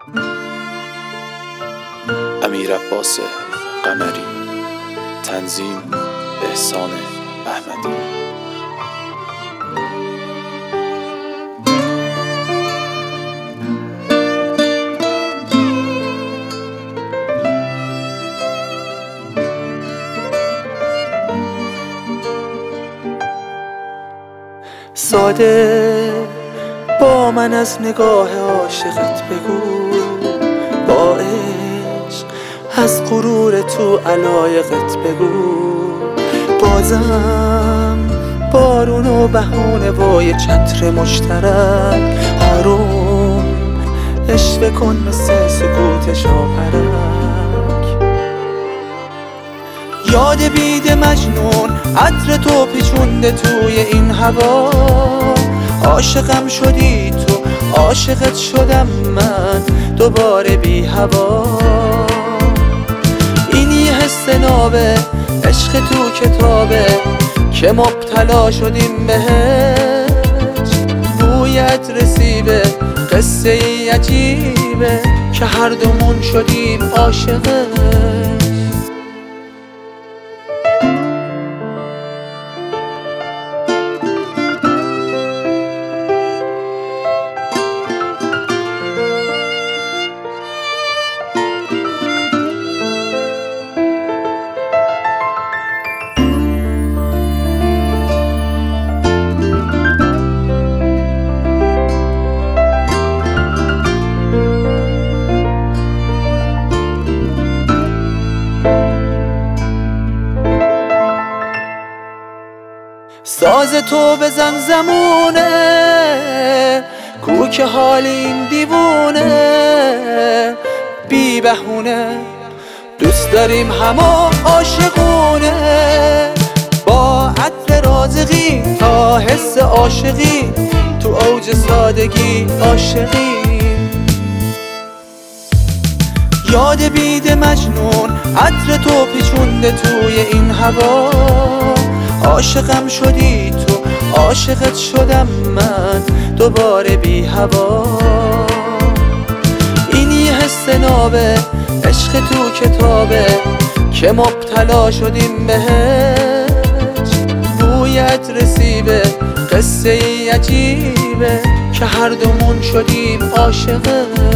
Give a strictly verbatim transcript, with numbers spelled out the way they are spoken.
امیرعباس قمری، تنظیم احسان احمدی. ساده با من از نگاه عاشقت بگو، با عشق از غرور تو علایقت بگو. بازم بارون و بهونه و یه چتر مشترک، آروم اشوه کن مثل سکوت شاپرک. یاد بید مجنون عطر تو پیچونده توی این هوا. عاشقم شدی تو، عاشقت شدم من، دوباره بی هوا. این یه حس نابه، عشق تو کتابه که مبتلا شدیم بهش. بویت رسیبه، قصه ای عجیبه که هر دومون شدیم عاشقه. ساز تو بزن زمونه، کو که حال این دیوونه. بی بهونه دوست داریم همه عاشقونه. با عطر رازقی تا حس عاشقی، تو اوج سادگی عاشقی. یاد بید مجنون عطر تو پیچونده توی این هوا. عاشقم شدی تو، عاشقت شدم من، دوباره بی هوا. این یه حس نابه، عشق تو کتابه که مبتلا شدیم بهش. بویت رسیبه، قصه ای عجیبه که هر دومون شدیم عاشقه.